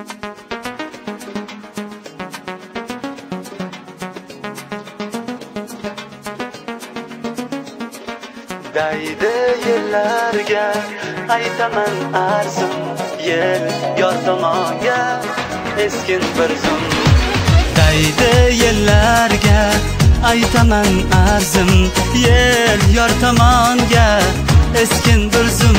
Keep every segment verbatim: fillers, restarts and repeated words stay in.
Daydi yillarga aytaman arzim, yel yor tomonga eskin bir zum. Daydi yillarga aytaman arzim, yel yor tomonga eskin bir zum.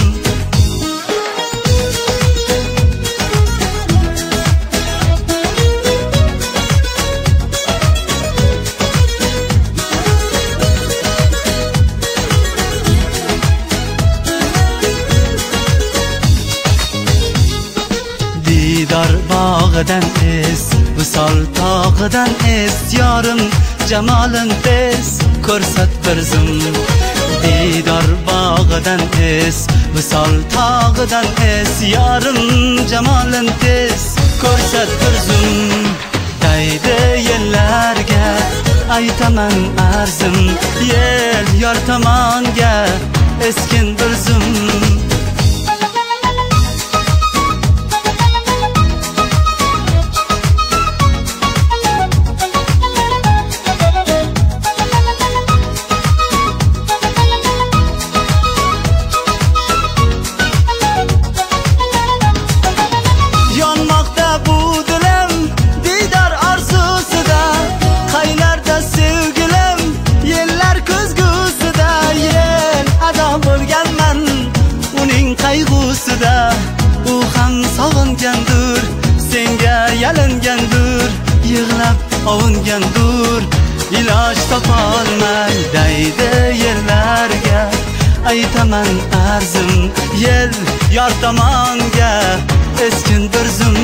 Didar bağıdan es, visol tog'idan es, yorim jamolin tez ko'rsat bir zum. Didar bağıdan es, visol tog'idan es, yorim jamolin tez ko'rsat bir zum. Daydi yillarga aytaman arzim, yel yor tomonga eskin bir zum. U ham sog'ingandur, senga yalingandur, yig'lab ovungandur, iloj topolmay. Daydi yillarga aytaman arzim, yel yor tomonga eskin bir zum.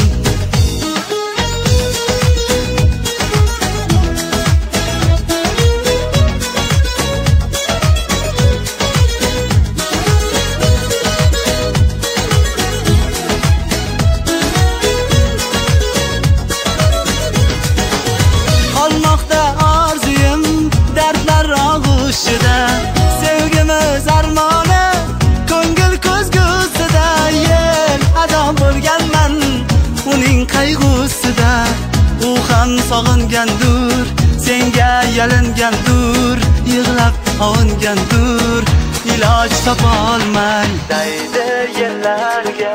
Sevgimiz armoni ko'ngil ko'zgusida, yel ado bo'lganman uning qayg'usida. U ham sog'ingandur, senga yalingandur, yig'lab ovungandur, iloj topolmay. Daydi yillarga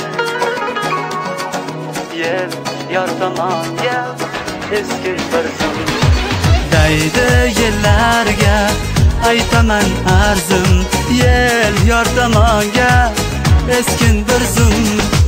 yel yor tomonga eskin bir zum. Daydi yillarga aytaman arzim, yel yor tomonga eskin bir zum.